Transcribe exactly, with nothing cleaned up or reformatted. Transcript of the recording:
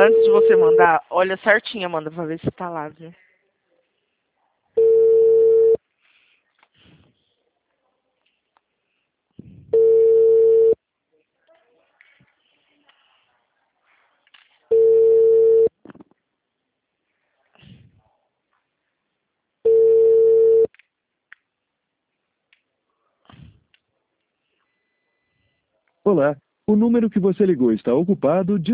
Antes de você mandar, olha certinho, Amanda, pra ver se tá lá, viu? Olá, o número que você ligou está ocupado.